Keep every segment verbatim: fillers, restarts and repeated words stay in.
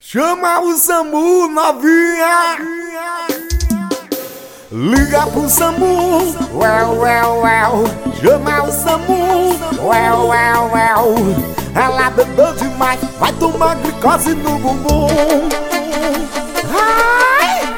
Chama o SAMU, novinha. Liga pro SAMU, uau, uau, uau. Chama o SAMU, uau, uau, uau. Ela bebeu demais, vai tomar glicose no bumbum. Ai!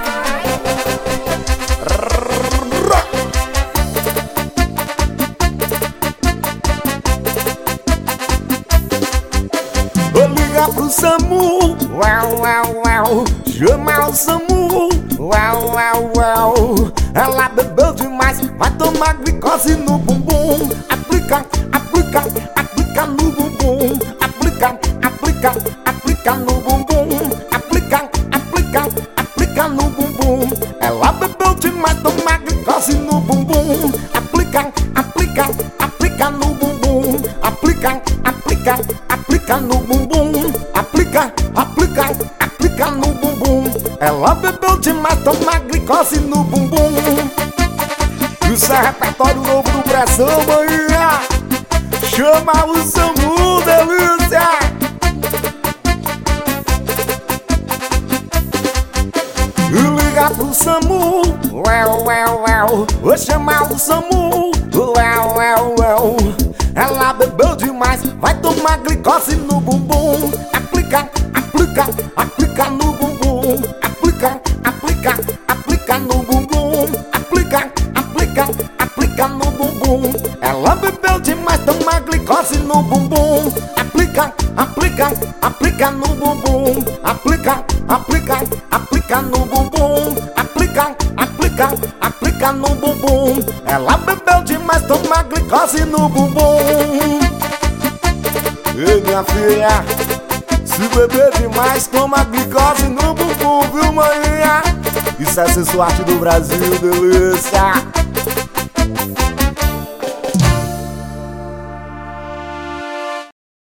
Liga pro SAMU, uau, uau, uau. Chama o SAMU, uau, uau, uau. Ela bebeu demais, vai tomar glicose no bumbum. Aplica, aplica, aplica no bumbum. Aplica, aplica, aplica no bumbum. Aplica, aplica, aplica no bumbum. Ela bebeu demais, toma glicose no bumbum. Aplica, aplica, aplica no bumbum. Aplica, aplica, aplica no bumbum. Aplica, aplica, aplica no bumbum. Ela bebeu demais, toma glicose no bumbum. Isso é repertório novo do Pressão, manhã. Chama o SAMU, delícia. Liga pro SAMU, uau, uau, uau. Vou chamar o SAMU, uau, uau, uau. Ela bebeu demais, vai tomar glicose no bumbum. Aplica, aplica, aplica no bumbum. Aplica, aplica, aplica no bumbum. Aplica, aplica, aplica no bumbum. Ela bebeu demais, toma glicose no bumbum. Aplica, aplica, aplica no bumbum. Aplica, aplica, aplica no bumbum. Aplica, aplica, aplica no bumbum. Ela bebeu demais, toma glicose no bumbum. Ei, minha filha, se beber demais, toma glicose no bumbum, viu, manhã? Isso é sensuarte do Brasil, delícia.